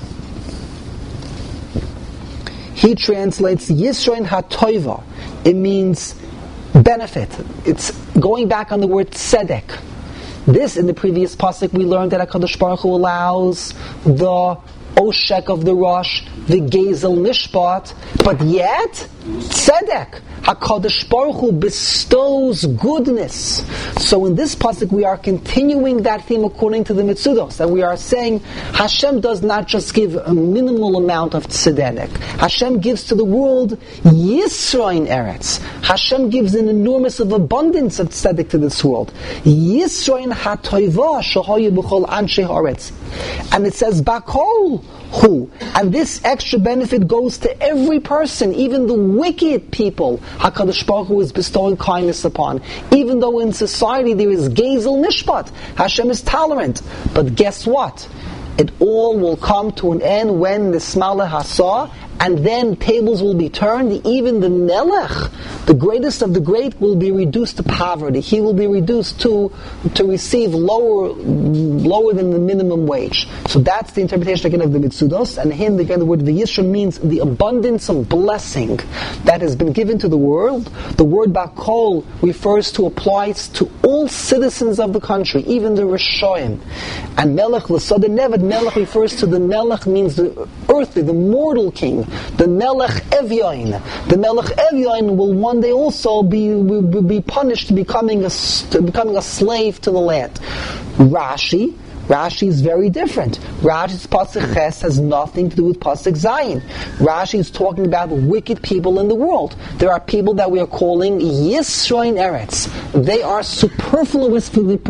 He translates Yisron HaToiva. It means benefit. It's going back on the word Tzedek. This, in the previous pasuk, we learned that HaKadosh Baruch Hu allows the Oshek of the Rosh, the Gezel Mishpat, but yet, Tzedek. HaKadosh Baruch Hu bestows goodness. So in this pasuk we are continuing that theme according to the Mitzudos, that we are saying Hashem does not just give a minimal amount of tzedek. Hashem gives to the world Yisroin Eretz. Hashem gives an enormous of abundance of tzedek to this world. Yisroin HaToivah Shehoyu B'chol Anshe Haaretz. And it says Bakol Hu. And this extra benefit goes to every person, even the wicked people HaKadosh Baruch Hu is bestowing kindness upon. Even though in society there is Gezel Mishpat, Hashem is tolerant. But guess what? It all will come to an end when the Nismale Hasa, and then tables will be turned. Even the Melech, the greatest of the great, will be reduced to poverty. He will be reduced to receive lower than the minimum wage. So that's the interpretation again of the Mitzudos. And here again the word V'yisron means the abundance of blessing that has been given to the world. The word Bakol applies to all citizens of the country, even the Rishoyim. And Melech L'Sod Nevad, Melech refers to the Melech, means the earthly, the mortal king. The Melech Evyoin. The Melech Evyoin will one day also be punished to becoming a slave to the land. Rashi is very different. Rashi's Pasuk Ches has nothing to do with Pasuk Zayin. Rashi is talking about wicked people in the world. There are people that we are calling Yisroin Eretz. They are superfluous for the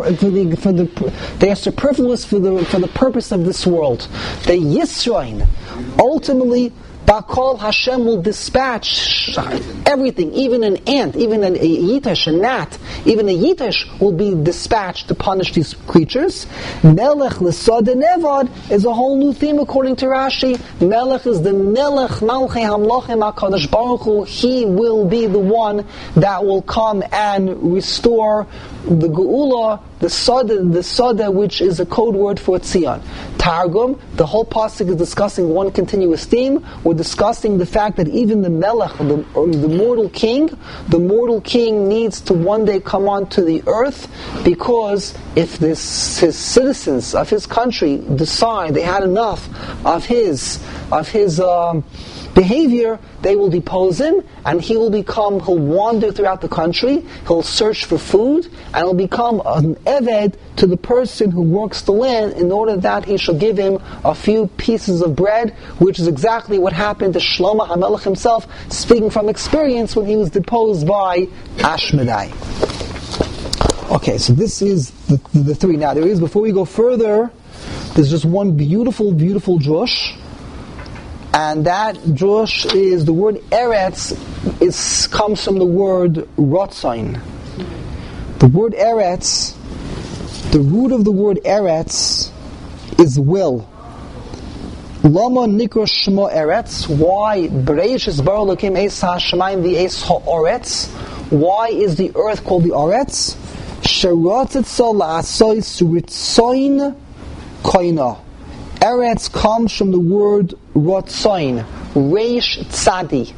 purpose of this world. They Yisroin. Ultimately, Bakol Hashem will dispatch everything, even an ant, even a yitesh, a gnat, even a yitesh will be dispatched to punish these creatures. Melech L'Sod Nevad is a whole new theme according to Rashi. Melech is the Melech Malchei Hamlochim HaKadosh Baruch Hu. He will be the one that will come and restore the Geula, the Soda, which is a code word for Tzion. Targum, the whole pasuk is discussing one continuous theme. We're discussing the fact that even the Melech, the mortal king needs to one day come onto the earth, because if his citizens of his country decide they had enough of his behavior, they will depose him, and he'll wander throughout the country, he'll search for food, and he'll become an eved to the person who works the land, in order that he shall give him a few pieces of bread, which is exactly what happened to Shlomo HaMelech himself, speaking from experience when he was deposed by Ashmedai. Okay, so this is the three. Now before we go further, there's just one beautiful, beautiful drush. And that drush is the word Eretz comes from the word Rotzain. The word Eretz, the root of the word Eretz is will. Lama Nikra Shmo Eretz. Why Bereishis Bara Elokim Eis HaShamayim V'Eis HaOretz? Why is the earth called the Oretz? Sheratzitza la'asois ritzoin koina. Eretz comes from the word Rotzain, Reish Tzadi,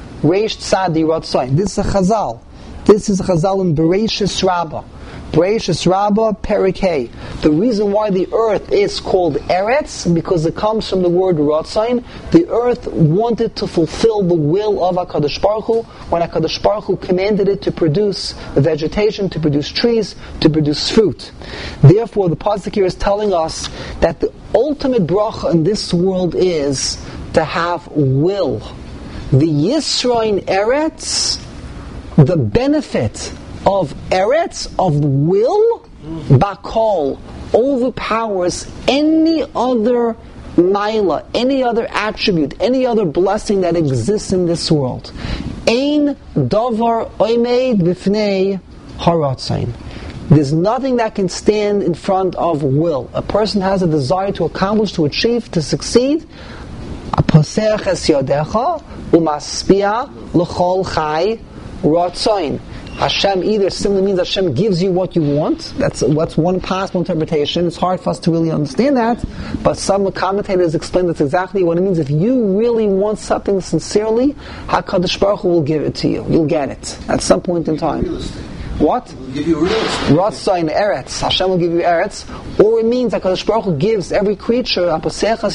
Rotzain. This is a Chazal. This is a Chazal in Bereishis Rabbah. Bereishis Rabbah, Perek Hey. The reason why the earth is called Eretz, because it comes from the word Rotzain. The earth wanted to fulfill the will of HaKadosh Baruch Hu, when HaKadosh Baruch Hu commanded it to produce vegetation, to produce trees, to produce fruit. Therefore, the pasuk here is telling us that the ultimate bracha in this world is to have will. The Yisroin Eretz, the benefit of Eretz, of will, Bakol, overpowers any other maila, any other attribute, any other blessing that exists in this world. Ein davar oimed b'fnei haratzain. There's nothing that can stand in front of will. A person has a desire to accomplish, to achieve, to succeed. Posech es yodecha umaspia l'chol chai ratzain. Hashem either simply means Hashem gives you what you want. That's one possible interpretation. It's hard for us to really understand that, but some commentators explain that's exactly what it means. If you really want something sincerely, HaKadosh Baruch Hu will give it to you. You'll get it at some point in time. What? We'll give you real estate. Ratzain Eretz. Hashem will give you Eretz. Or it means that HaKadosh Baruch Hu gives every creature with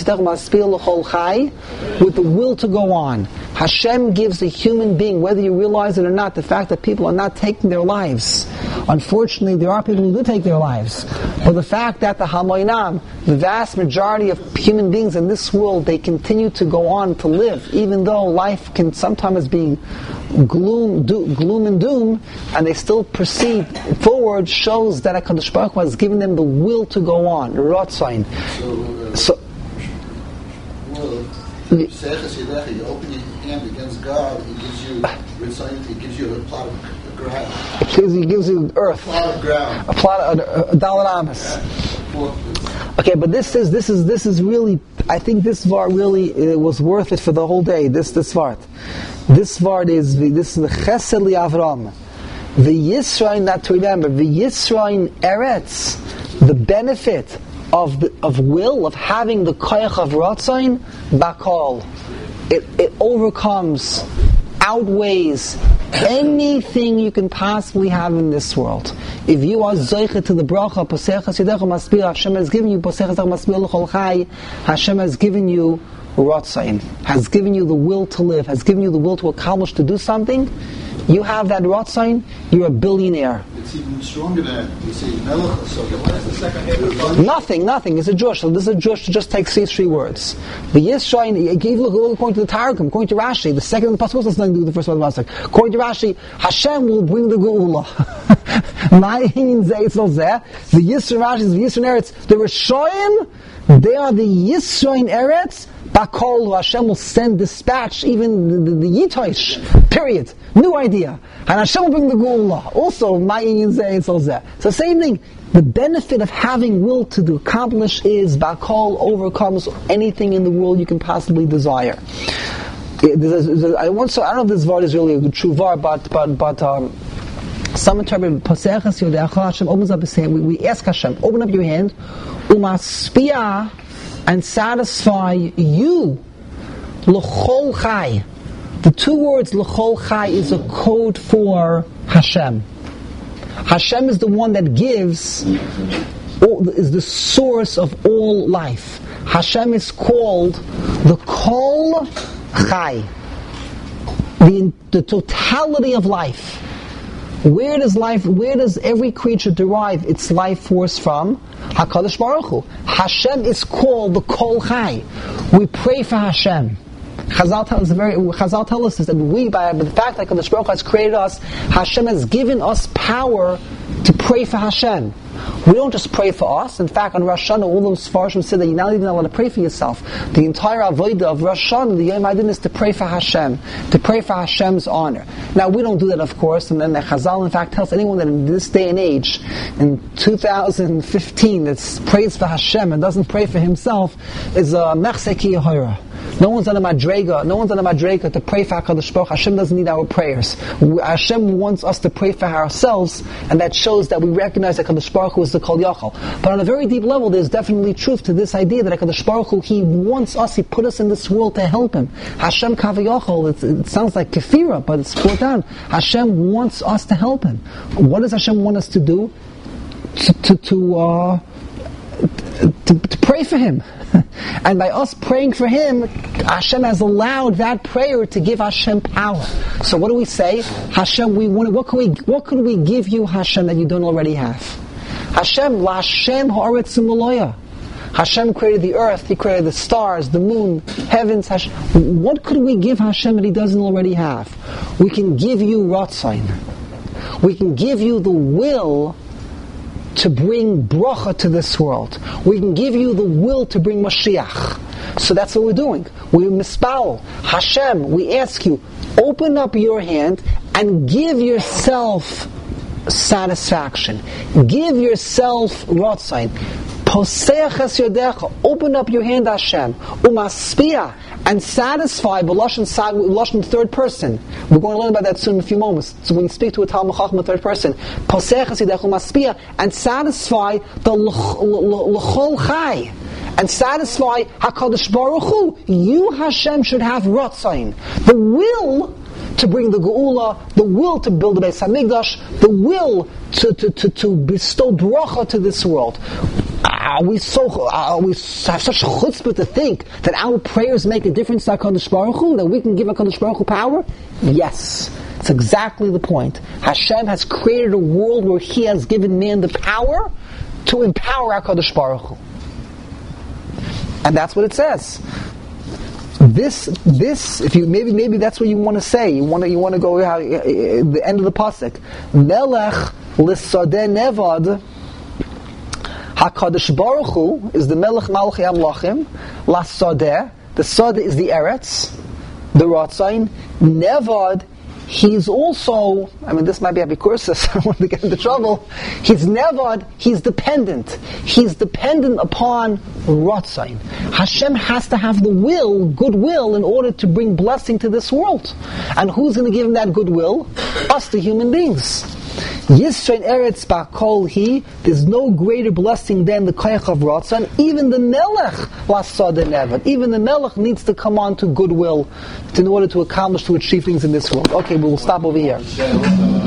the will to go on. Hashem gives a human being, whether you realize it or not, the fact that people are not taking their lives. Unfortunately, there are people who do take their lives. But the fact that the Hamoinam, the vast majority of human beings in this world, they continue to go on to live, even though life can sometimes be gloom and doom, and they still proceed forward, shows that HaKadosh Baruch Hu has given them the will to go on. Ratzain. So you open your hand against God, He gives you Ratzain, He gives you a plot of ground. He gives you earth. A plot of ground. A Dalet Amos. Okay, but this is really, I think this Vart really was worth it for the whole day. This Vart. This Vart is the Chesed li Avram. The Yisrael, not to remember, the Yisrael Eretz, the benefit of will, of having the Koyach of Ratzain, Bakal. It overcomes, outweighs anything you can possibly have in this world. If you are Zoichet to the Bracha, Posechas Yedecha Maspir, Hashem has given you Posechas Yedecha Maspir L'chol Chai, Hashem has given you Ratzain, has given you the will to live, has given you the will to accomplish, to do something. You have that Ratzain, you're a billionaire. It's even stronger than you say Melech. So what is the second name of Nothing. It's a Jewish. So this is a Jewish to just take these three words. The Yisrael, look according to the Targum, according to Rashi, the second of the Pasuk has nothing to do with the first one of the Pasuk. According to Rashi, Hashem will bring the Geula. The Yisrael Rashi is the Yisrael Eretz. The Rishoyim, they are the Yisrael Eretz. Bakol, Hashem will send dispatch, even the Yitosh, period. New idea. And Hashem will bring the Geula. Also, so same thing. The benefit of having will to accomplish is Bakol overcomes anything in the world you can possibly desire. I don't know if this Vart is really a true Vart, but some interpret Posechas Yodecha, Hashem opens up His hand. We ask Hashem, open up your hand, Umaspia, and satisfy you. L'chol Chai. The two words L'chol Chai is a code for Hashem. Hashem is the one that gives, is the source of all life. Hashem is called the Kol Chai, the totality of life. Where does every creature derive its life force from? HaKadosh Baruch Hu. Hashem is called the Kol Chai. We pray for Hashem. Chazal tell us that we, by the fact that HaKadosh Baruch Hu has created us, Hashem has given us power to pray for Hashem. We don't just pray for us. In fact, on Rosh Hashanah, all those Farshim said that you're not even allowed to pray for yourself. The entire Avodah of Rosh Hashanah, the Yom Adin, is to pray for Hashem, to pray for Hashem's honor. Now, we don't do that, of course, and then the Chazal, in fact, tells anyone that in this day and age, in 2015, that prays for Hashem and doesn't pray for himself, is a Mechseki Yehoira. No one's on a madrega to pray for HaKadosh Baruch Hu. Hashem doesn't need our prayers. Hashem wants us to pray for ourselves, and that shows that we recognize that HaKadosh Baruch Hu is the Kol Yachal. But on a very deep level, there's definitely truth to this idea that HaKadosh Baruch Hu, He wants us, He put us in this world to help Him. Hashem Kav Yachal, it sounds like kefira, but it's brought down. Hashem wants us to help Him. What does Hashem want us to do? To pray for Him. And by us praying for Him, Hashem has allowed that prayer to give Hashem power. So what do we say? Hashem, what could we give you, Hashem, that you don't already have? Hashem, La Hashem ha'aretz u'maloya. Hashem created the earth, He created the stars, the moon, heavens. Hashem. What could we give Hashem that He doesn't already have? We can give you Ratzain. We can give you the will to bring bracha to this world. We can give you the will to bring Mashiach. So that's what we're doing. We mispal. Hashem, we ask you, open up your hand and give yourself satisfaction. Give yourself Ratzain. Posechas Yodecha. Open up your hand, Hashem. Umaspia. And satisfy b'lashon third person. We're going to learn about that soon in a few moments. So when you speak to a Talmud Chacham, third person, Posechas Yodecha Umaspia, and satisfy the l'chol chai. And satisfy HaKadosh Baruch Hu. You, Hashem, should have Ratzain. The will to bring the Geula, the will to build the Beis Hamikdash, the will to bestow bracha to this world. We have such chutzpah to think that our prayers make a difference to HaKadosh Baruch Hu, that we can give HaKadosh Baruch Hu power? Yes. It's exactly the point. Hashem has created a world where He has given man the power to empower HaKadosh Baruch Hu. And that's what it says. This, if you maybe that's what you want to say. You want to go the end of the pasuk. Melech l'sadeh nevad. HaKadosh Baruch Hu is the Melech Malchei Amlachim. L'sadeh. The sadeh is the eretz, the ratzain. Nevad. He's also, this might be Abikursis, I don't want to get into trouble. He's nevad, he's dependent. He's dependent upon Ratzain. Hashem has to have the will, goodwill, in order to bring blessing to this world. And who's going to give him that goodwill? Us, the human beings. Yisrael Eretz Ba'kol Hi, there's no greater blessing than the Koyach of Ratzon. Even the Melech L'Sadeh Nevad. Even the Melech needs to come on to goodwill in order to accomplish, to achieve things in this world. Okay, we'll stop over here.